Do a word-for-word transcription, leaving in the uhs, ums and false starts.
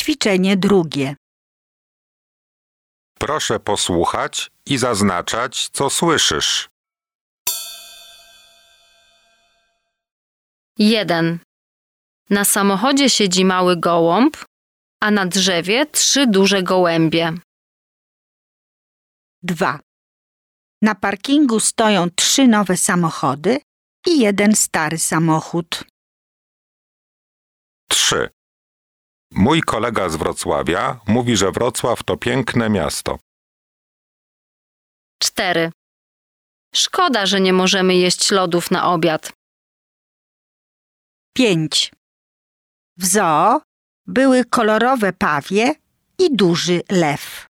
Ćwiczenie drugie. Proszę posłuchać i zaznaczać, co słyszysz. jeden. Na samochodzie siedzi mały gołąb, a na drzewie trzy duże gołębie. dwa. Na parkingu stoją trzy nowe samochody i jeden stary samochód. trzy. Mój kolega z Wrocławia mówi, że Wrocław to piękne miasto. cztery. Szkoda, że nie możemy jeść lodów na obiad. pięć. W zoo były kolorowe pawie i duży lew.